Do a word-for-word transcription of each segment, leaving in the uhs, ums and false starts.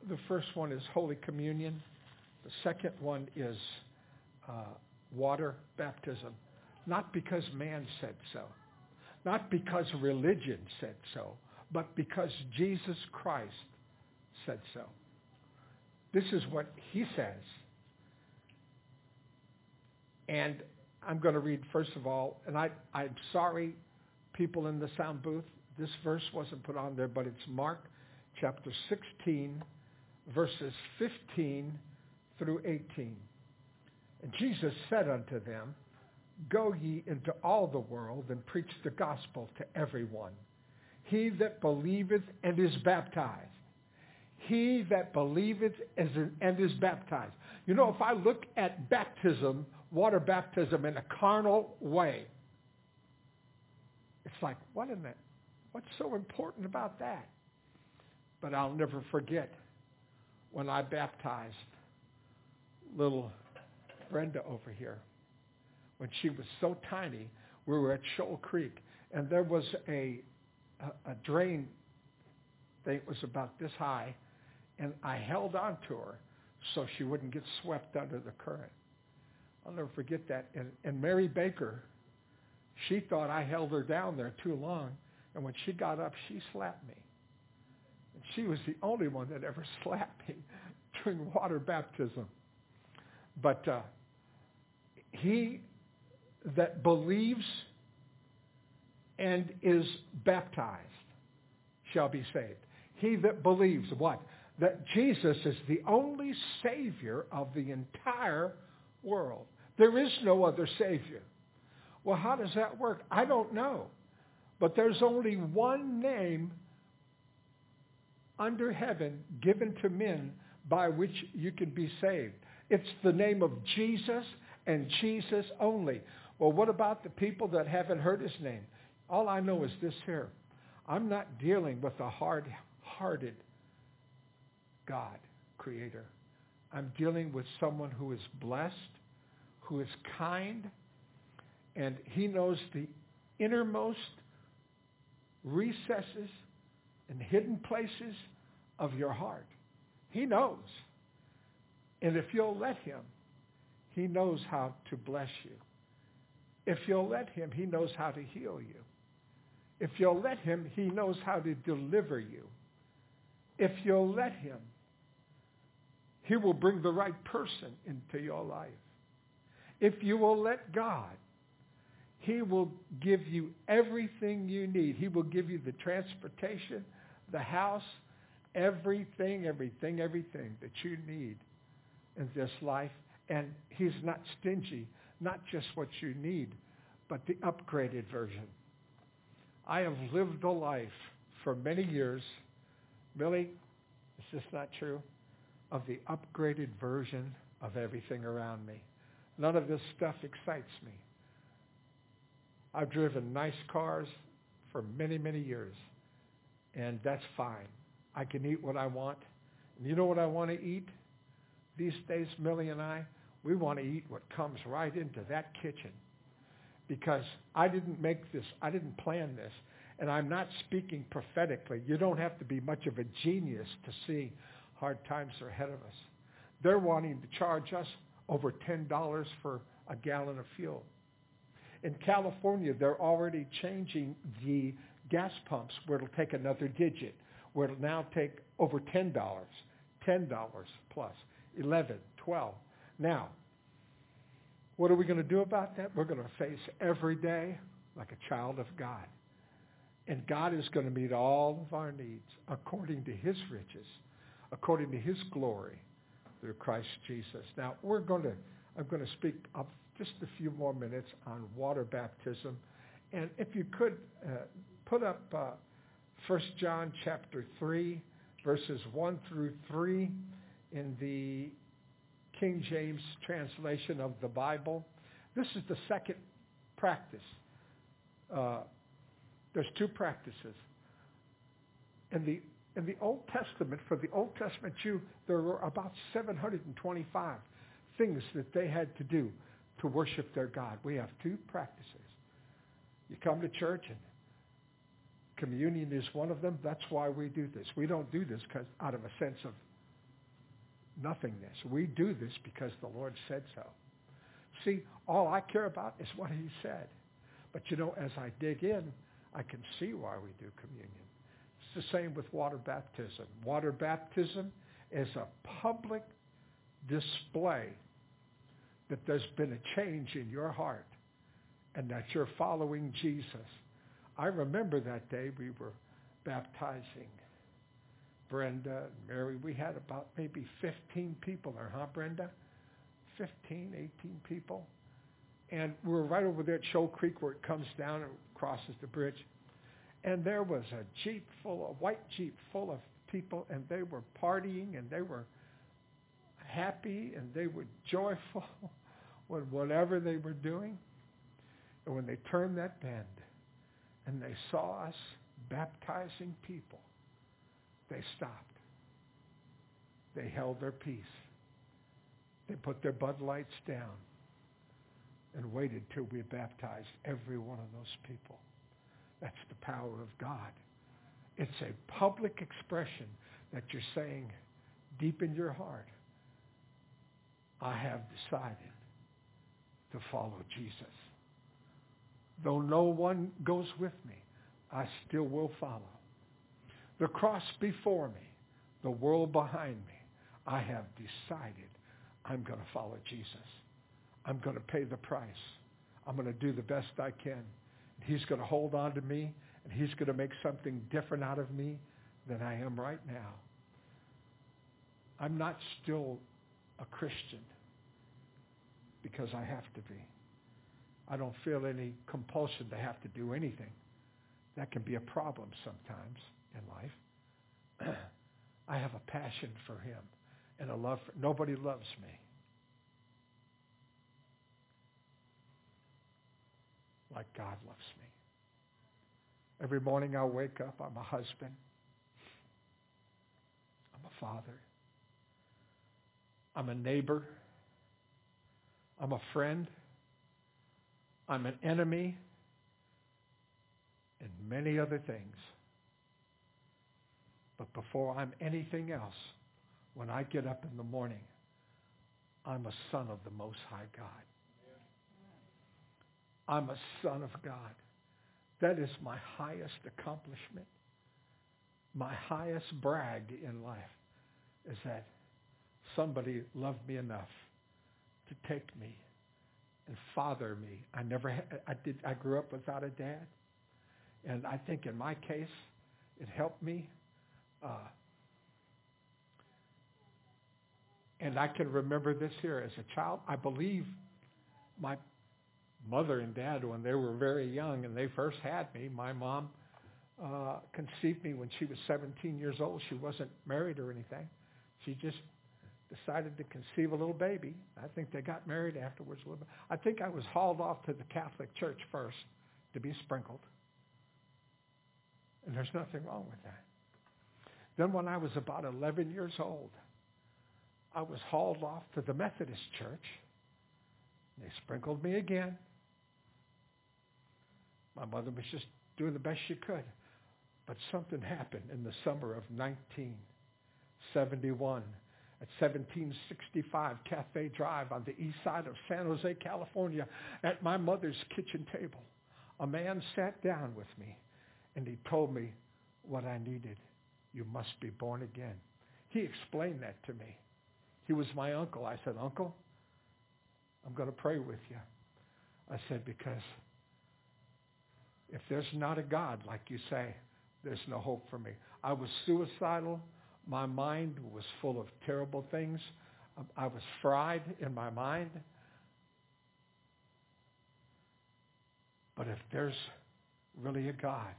The first one is Holy Communion. The second one is uh, water baptism. Not because man said so, not because religion said so, but because Jesus Christ said so. This is what he says. And I'm going to read first of all, and I, I'm sorry, people in the sound booth, this verse wasn't put on there, but it's Mark chapter sixteen, verses fifteen through eighteen. And Jesus said unto them, Go ye into all the world and preach the gospel to everyone. He that believeth and is baptized. He that believeth and is baptized. You know, if I look at baptism, water baptism in a carnal way, it's like, what in that? What's so important about that? But I'll never forget when I baptized little Brenda over here. When she was so tiny, we were at Shoal Creek, and there was a, a, a drain thing that was about this high, and I held on to her so she wouldn't get swept under the current. I'll never forget that. And, and Mary Baker, she thought I held her down there too long, and when she got up, she slapped me. And she was the only one that ever slapped me during water baptism. But uh, he that believes and is baptized shall be saved. He that believes what? That Jesus is the only Savior of the entire world. There is no other Savior. Well, how does that work? I don't know. But there's only one name under heaven given to men by which you can be saved. It's the name of Jesus and Jesus only. Well, what about the people that haven't heard his name? All I know is this here. I'm not dealing with a hard-hearted God, creator. I'm dealing with someone who is blessed, who is kind, and he knows the innermost recesses and hidden places of your heart. He knows. And if you'll let him, he knows how to bless you. If you'll let him, he knows how to heal you. If you'll let him, he knows how to deliver you. If you'll let him, he will bring the right person into your life. If you will let God, he will give you everything you need. He will give you the transportation, the house, everything, everything, everything that you need in this life. And he's not stingy, not just what you need, but the upgraded version. I have lived a life for many years, really, is this not true, of the upgraded version of everything around me. None of this stuff excites me. I've driven nice cars for many, many years, and that's fine. I can eat what I want. And you know what I want to eat? These days, Millie and I, we want to eat what comes right into that kitchen. Because I didn't make this, I didn't plan this, and I'm not speaking prophetically. You don't have to be much of a genius to see hard times are ahead of us. They're wanting to charge us over ten dollars for a gallon of fuel. In California, they're already changing the gas pumps where it'll take another digit, where it'll now take over ten dollars, ten dollars plus, eleven, twelve. Now, what are we going to do about that? We're going to face every day like a child of God. And God is going to meet all of our needs according to his riches, according to his glory through Christ Jesus. Now, we're going to, I'm going to speak up just a few more minutes on water baptism. And if you could uh, put up uh, First John chapter three, verses one through three in the King James translation of the Bible. This is the second practice. Uh, there's two practices. In the in the Old Testament, for the Old Testament Jew, there were about seven hundred twenty-five things that they had to do to worship their God. We have two practices. You come to church, and communion is one of them. That's why we do this. We don't do this because out of a sense of nothingness. We do this because the Lord said so. See, all I care about is what he said. But you know, as I dig in, I can see why we do communion. It's the same with water baptism. Water baptism is a public display that there's been a change in your heart and that you're following Jesus. I remember that day we were baptizing Brenda and Mary. We had about maybe fifteen people there, huh, Brenda? fifteen, eighteen people. And we were right over there at Shoal Creek where it comes down and crosses the bridge. And there was a Jeep full, a white Jeep full of people, and they were partying, and they were happy, and they were joyful with whatever they were doing. And when they turned that bend and they saw us baptizing people, they stopped. They held their peace. They put their Bud Lights down and waited till we baptized every one of those people. That's the power of God. It's a public expression that you're saying deep in your heart, I have decided to follow Jesus. Though no one goes with me, I still will follow. The cross before me, the world behind me, I have decided I'm going to follow Jesus. I'm going to pay the price. I'm going to do the best I can. He's going to hold on to me, and he's going to make something different out of me than I am right now. I'm not still a Christian because I have to be. I don't feel any compulsion to have to do anything. That can be a problem sometimes in life. I have a passion for him and a love for, nobody loves me like God loves me. Every morning I wake up, I'm a husband. I'm a father. I'm a neighbor. I'm a friend. I'm an enemy. And many other things. But before I'm anything else, when I get up in the morning, I'm a son of the Most High God. I'm a son of God. That is my highest accomplishment. My highest brag in life is that somebody loved me enough to take me and father me. I never had, I did, I grew up without a dad. And I think in my case, it helped me. Uh, and I can remember this here as a child. I believe my mother and dad, when they were very young and they first had me, my mom uh, conceived me when she was seventeen years old. She wasn't married or anything. She just decided to conceive a little baby. I think they got married afterwards a little bit. I think I was hauled off to the Catholic Church first to be sprinkled. And there's nothing wrong with that. Then when I was about eleven years old, I was hauled off to the Methodist Church. They sprinkled me again. My mother was just doing the best she could. But something happened in the summer of nineteen seventy-one at seventeen sixty-five Cafe Drive on the east side of San Jose, California, at my mother's kitchen table. A man sat down with me, and he told me what I needed. You must be born again. He explained that to me. He was my uncle. I said, Uncle, I'm going to pray with you. I said, because if there's not a God, like you say, there's no hope for me. I was suicidal. My mind was full of terrible things. I was fried in my mind. But if there's really a God,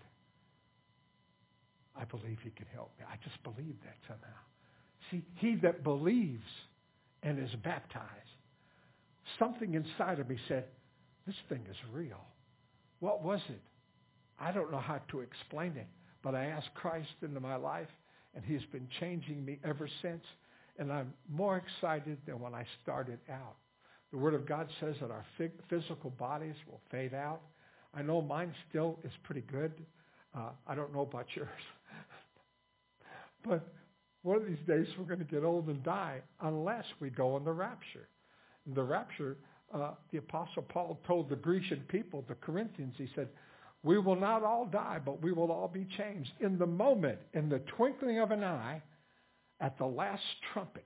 I believe he can help me. I just believe that somehow. See, he that believes and is baptized, something inside of me said, this thing is real. What was it? I don't know how to explain it, but I asked Christ into my life, and he's been changing me ever since, and I'm more excited than when I started out. The Word of God says that our physical bodies will fade out. I know mine still is pretty good. Uh, I don't know about yours. But one of these days we're going to get old and die unless we go on the rapture. And the rapture, uh, the Apostle Paul told the Grecian people, the Corinthians, he said, we will not all die, but we will all be changed. In the moment, in the twinkling of an eye, at the last trumpet,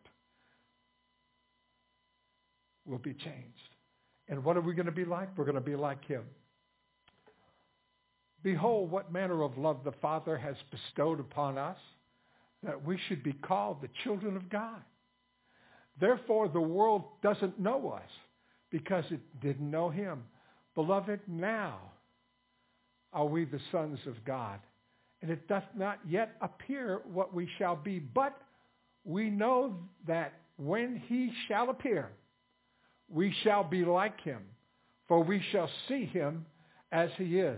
we'll be changed. And what are we going to be like? We're going to be like him. Behold, what manner of love the Father has bestowed upon us, that we should be called the children of God. Therefore, the world doesn't know us because it didn't know him. Beloved, now are we the sons of God, and it doth not yet appear what we shall be, but we know that when he shall appear, we shall be like him, for we shall see him as he is.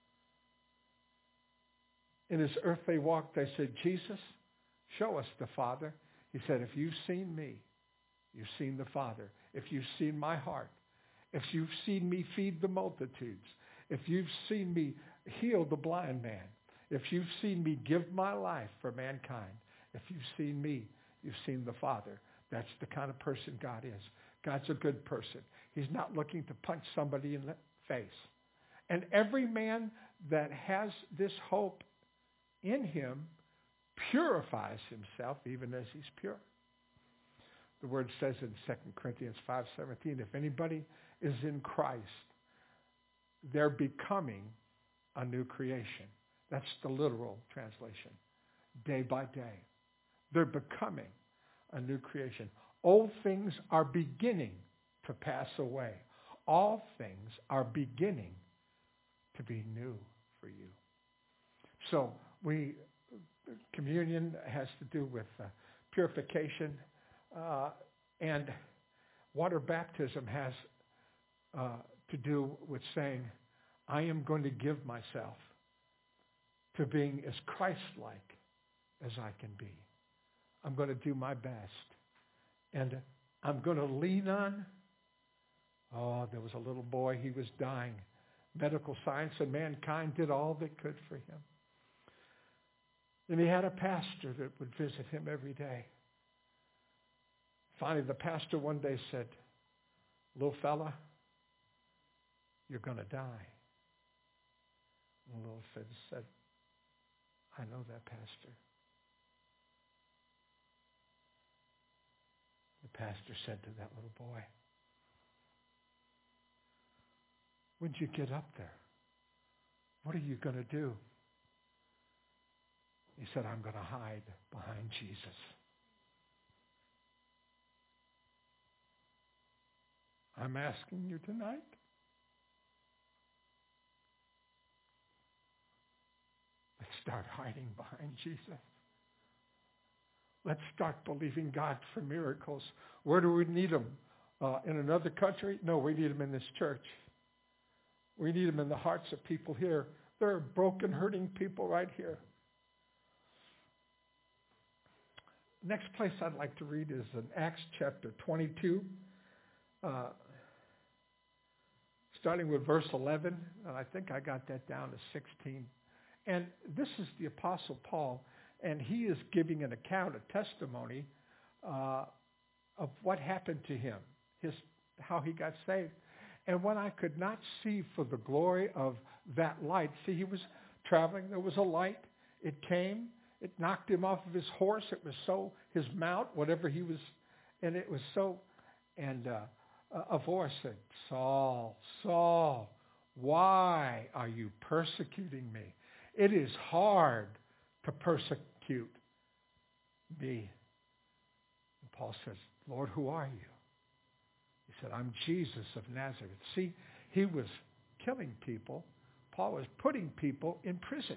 In his earthly walk, they said, Jesus, show us the Father. He said, if you've seen me, you've seen the Father. If you've seen my heart, if you've seen me feed the multitudes, if you've seen me heal the blind man, if you've seen me give my life for mankind, if you've seen me, you've seen the Father. That's the kind of person God is. God's a good person. He's not looking to punch somebody in the face. And every man that has this hope in him purifies himself even as he's pure. The word says in Second Corinthians five seventeen, if anybody is in Christ, they're becoming a new creation. That's the literal translation. Day by day. They're becoming a new creation. Old things are beginning to pass away. All things are beginning to be new for you. So we, communion has to do with uh, purification, uh, and water baptism has uh, to do with saying, I am going to give myself to being as Christ-like as I can be. I'm going to do my best. And I'm going to lean on, oh, there was a little boy, he was dying. Medical science and mankind did all they could for him. And he had a pastor that would visit him every day. Finally, the pastor one day said, little fella, you're going to die. And the little fella said, I know that, Pastor. The pastor said to that little boy, when you get up there, what are you going to do? He said, I'm going to hide behind Jesus. I'm asking you tonight, let's start hiding behind Jesus. Let's start believing God for miracles. Where do we need them? Uh, in another country? No, we need them in this church. We need them in the hearts of people here. There are broken, hurting people right here. Next place I'd like to read is in Acts chapter twenty-two, uh, starting with verse eleven. And I think I got that down to sixteen. And this is the Apostle Paul, and he is giving an account, a testimony uh, of what happened to him, his how he got saved. And when I could not see for the glory of that light, see, he was traveling, there was a light, it came, it knocked him off of his horse, it was so, his mount, whatever he was, and it was so, and uh, a voice said, Saul, Saul, why are you persecuting me? It is hard to persecute me. And Paul says, Lord, who are you? He said, I'm Jesus of Nazareth. See, he was killing people. Paul was putting people in prison.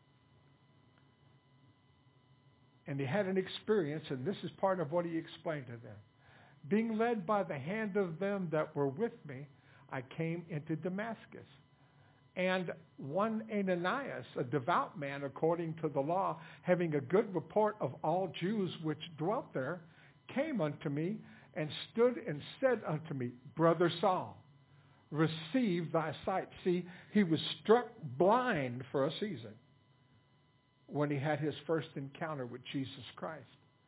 And he had an experience, and this is part of what he explained to them. Being led by the hand of them that were with me, I came into Damascus. And one Ananias, a devout man according to the law, having a good report of all Jews which dwelt there, came unto me and stood and said unto me, Brother Saul, receive thy sight. See, he was struck blind for a season when he had his first encounter with Jesus Christ.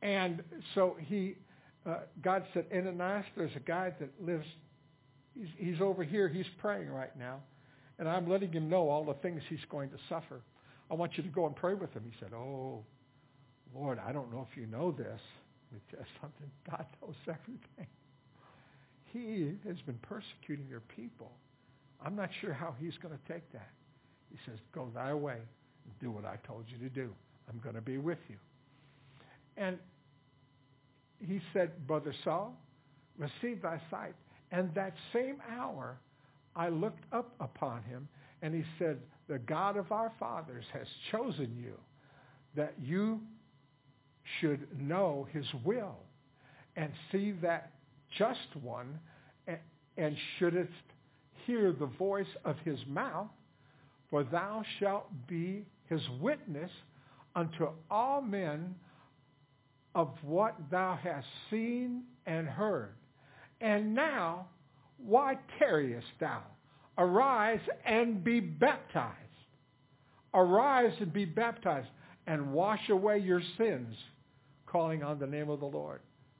And so he, uh, God said, Ananias, there's a guy that lives, he's, he's over here, he's praying right now. And I'm letting him know all the things he's going to suffer. I want you to go and pray with him. He said, oh, Lord, I don't know if you know this. Let me tell you something. God knows everything. He has been persecuting your people. I'm not sure how he's going to take that. He says, go thy way and do what I told you to do. I'm going to be with you. And he said, Brother Saul, receive thy sight. And that same hour, I looked up upon him, and he said, the God of our fathers has chosen you, that you should know his will and see that just one, and, and shouldest hear the voice of his mouth, for thou shalt be his witness unto all men of what thou hast seen and heard. And now, why tarriest thou? Arise and be baptized. Arise and be baptized and wash away your sins, calling on the name of the Lord.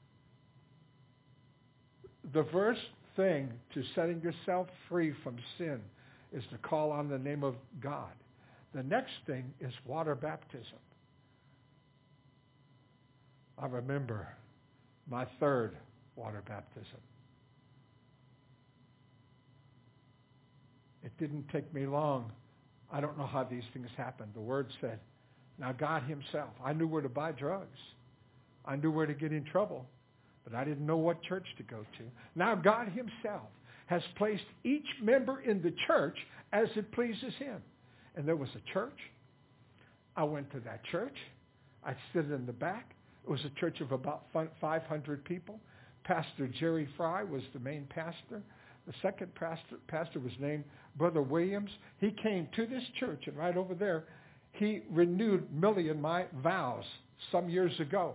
The first thing to setting yourself free from sin is to call on the name of God. The next thing is water baptism. I remember my third water baptism. It didn't take me long. I don't know how these things happened. The Word said, now God himself, I knew where to buy drugs. I knew where to get in trouble, but I didn't know what church to go to. Now God himself has placed each member in the church as it pleases him. And there was a church. I went to that church. I stood in the back. It was a church of about five hundred people. Pastor Jerry Fry was the main pastor. The second pastor, pastor was named Brother Williams. He came to this church, and right over there, he renewed Millie and my vows some years ago.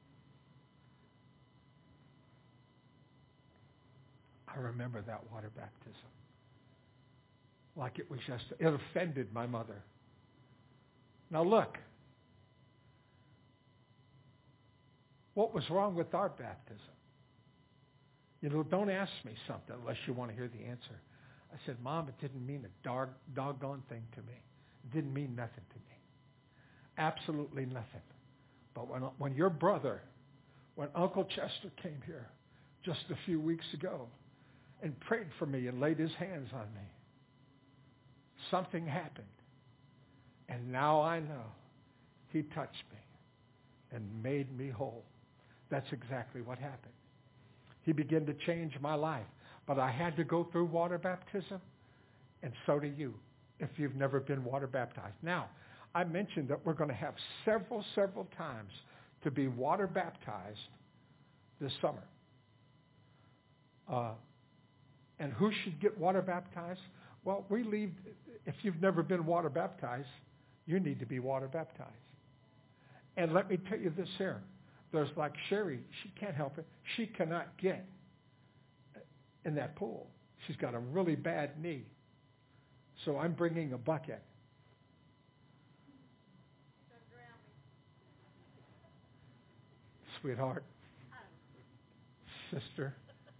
I remember that water baptism. Like it was just, it offended my mother. Now look, what was wrong with our baptism? You know, don't ask me something unless you want to hear the answer. I said, Mom, it didn't mean a dog, doggone thing to me. It didn't mean nothing to me. Absolutely nothing. But when, when your brother, when Uncle Chester came here just a few weeks ago and prayed for me and laid his hands on me, something happened. And now I know he touched me and made me whole. That's exactly what happened. He began to change my life. But I had to go through water baptism, and so do you if you've never been water baptized. Now, I mentioned that we're going to have several, several times to be water baptized this summer. Uh, and who should get water baptized? Well, we leave, if you've never been water baptized, you need to be water baptized. And let me tell you this here. There's like Sherry, she can't help it. She cannot get in that pool. She's got a really bad knee. So I'm bringing a bucket. Sweetheart, sister,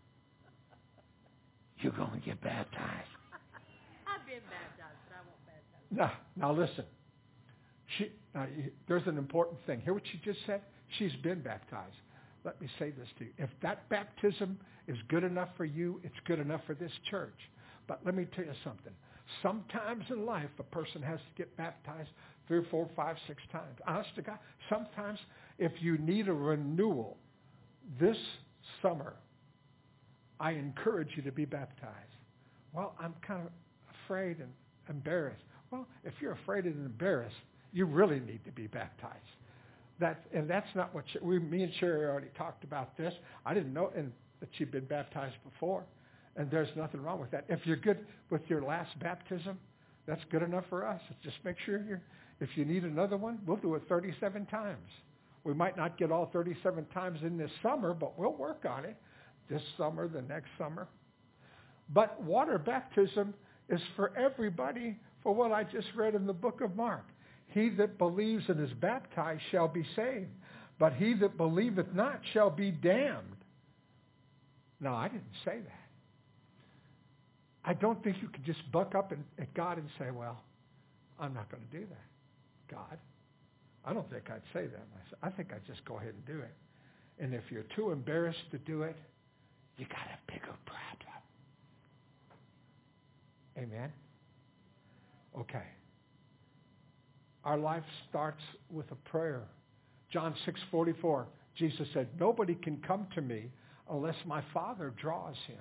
you're going to get baptized. I've been baptized, but I won't baptize. Now, now listen. She, now, there's an important thing. Hear what she just said? She's been baptized. Let me say this to you. If that baptism is good enough for you, it's good enough for this church. But let me tell you something. Sometimes in life, a person has to get baptized three, four, five, six times. Honest to God, sometimes if you need a renewal this summer, I encourage you to be baptized. Well, I'm kind of afraid and embarrassed. Well, if you're afraid and embarrassed, you really need to be baptized. That, and that's not what she, we, me and Sherry already talked about this. I didn't know and that she'd been baptized before, and there's nothing wrong with that. If you're good with your last baptism, that's good enough for us. Just make sure you're, if you need another one, we'll do it thirty-seven times. We might not get all thirty-seven times in this summer, but we'll work on it this summer, the next summer. But water baptism is for everybody, for what I just read in the book of Mark. He that believes and is baptized shall be saved, but he that believeth not shall be damned. No, I didn't say that. I don't think you can just buck up and, at God and say, well, I'm not going to do that, God. I don't think I'd say that. I think I'd just go ahead and do it. And if you're too embarrassed to do it, you got a bigger problem. Amen? Okay. Our life starts with a prayer. John six forty-four, Jesus said, nobody can come to me unless my Father draws him.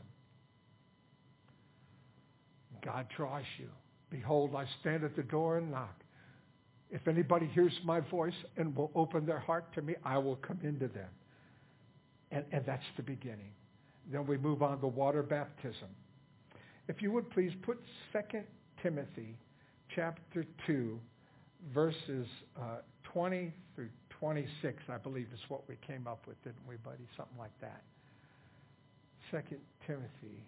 God draws you. Behold, I stand at the door and knock. If anybody hears my voice and will open their heart to me, I will come into them. And, and that's the beginning. Then we move on to water baptism. If you would please put Second Timothy chapter two, verses uh, twenty through twenty-six, I believe is what we came up with, didn't we, buddy? Something like that. Second Timothy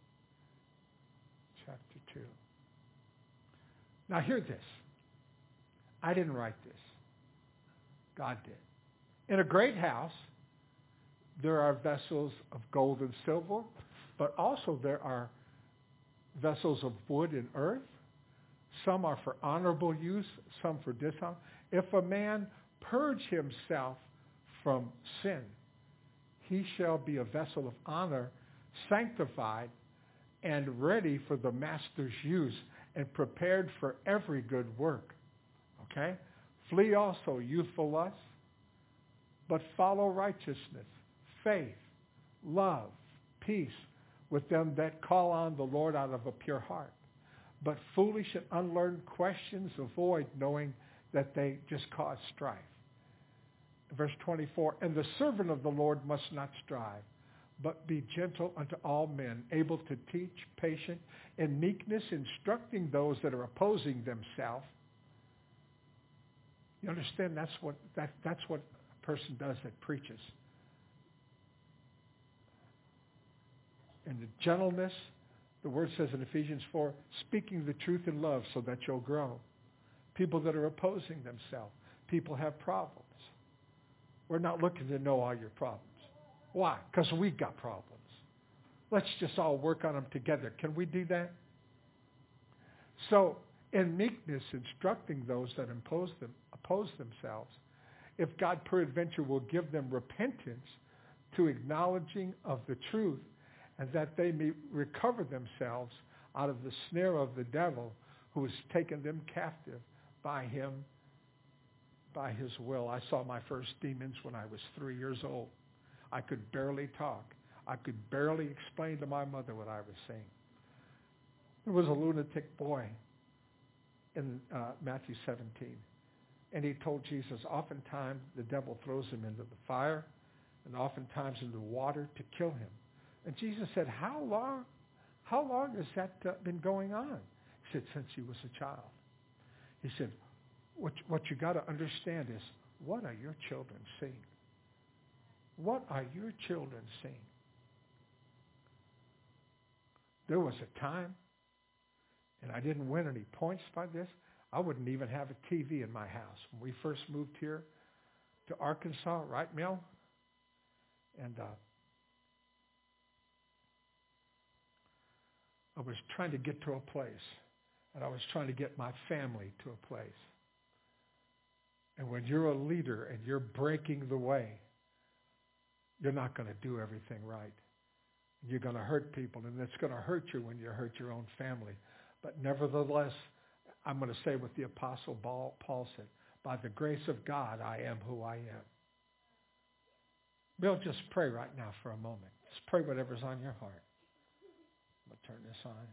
chapter two. Now hear this. I didn't write this. God did. In a great house, there are vessels of gold and silver, but also there are vessels of wood and earth. Some are for honorable use, some for dishonor. If a man purge himself from sin, he shall be a vessel of honor, sanctified, and ready for the master's use, and prepared for every good work. Okay? Flee also youthful lusts, but follow righteousness, faith, love, peace with them that call on the Lord out of a pure heart. But foolish and unlearned questions avoid, knowing that they just cause strife. Verse twenty-four, and the servant of the Lord must not strive, but be gentle unto all men, able to teach, patient, in meekness, instructing those that are opposing themselves. You understand that's what that, that's what a person does that preaches. And the gentleness, the word says in Ephesians four, speaking the truth in love so that you'll grow. People that are opposing themselves. People have problems. We're not looking to know all your problems. Why? Because we've got problems. Let's just all work on them together. Can we do that? So, in meekness, instructing those that impose them, oppose themselves, if God peradventure will give them repentance to acknowledging of the truth, and that they may recover themselves out of the snare of the devil who has taken them captive by him, by his will. I saw my first demons when I was three years old. I could barely talk. I could barely explain to my mother what I was saying. There was a lunatic boy in uh, Matthew seventeen. And he told Jesus, oftentimes the devil throws him into the fire and oftentimes into water to kill him. And Jesus said, how long, how long has that uh, been going on? He said, since he was a child. He said, what, what you got to understand is, what are your children seeing? What are your children seeing? There was a time, and I didn't win any points by this, I wouldn't even have a T V in my house. When we first moved here to Arkansas, right, Mel? And uh, I was trying to get to a place, and I was trying to get my family to a place. And when you're a leader and you're breaking the way, you're not going to do everything right. You're going to hurt people, and it's going to hurt you when you hurt your own family. But nevertheless, I'm going to say what the Apostle Paul said, by the grace of God, I am who I am. Bill, just pray right now for a moment. Just pray whatever's on your heart. I'm going to turn this on.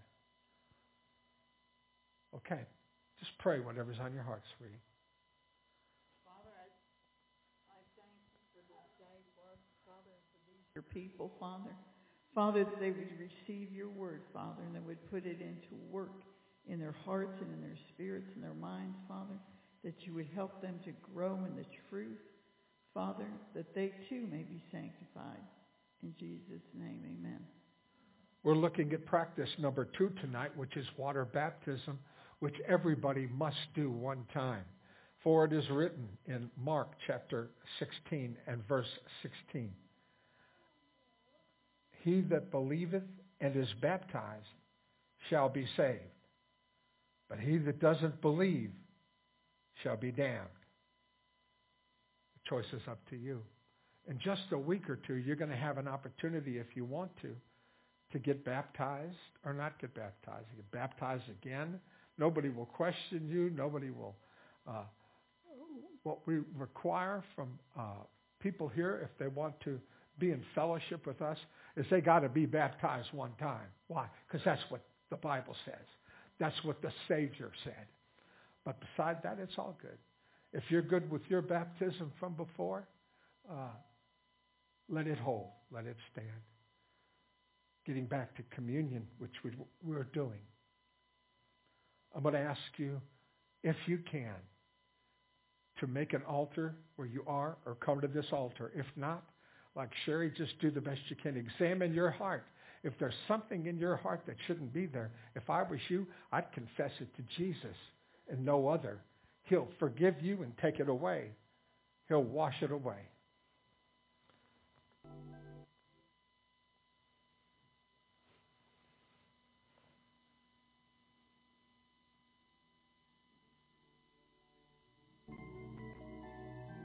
Okay. Just pray whatever's on your heart, sweetie. Father, I, I thank you for this day, Father, and for these your people, Father. Father, that they would receive your word, Father, and they would put it into work in their hearts and in their spirits and their minds, Father, that you would help them to grow in the truth, Father, that they too may be sanctified. In Jesus' name, amen. We're looking at practice number two tonight, which is water baptism, which everybody must do one time. For it is written in Mark chapter sixteen and verse sixteen, he that believeth and is baptized shall be saved, but he that doesn't believe shall be damned. The choice is up to you. In just a week or two, you're going to have an opportunity, if you want to, to get baptized or not get baptized. You get baptized again. Nobody will question you. Nobody will. Uh, what we require from uh, people here, if they want to be in fellowship with us, is they got to be baptized one time. Why? Because that's what the Bible says. That's what the Savior said. But beside that, it's all good. If you're good with your baptism from before, uh, let it hold. Let it stand. Getting back to communion, which we, we're doing. I'm going to ask you, if you can, to make an altar where you are or come to this altar. If not, like Sherry, just do the best you can. Examine your heart. If there's something in your heart that shouldn't be there, if I was you, I'd confess it to Jesus and no other. He'll forgive you and take it away. He'll wash it away.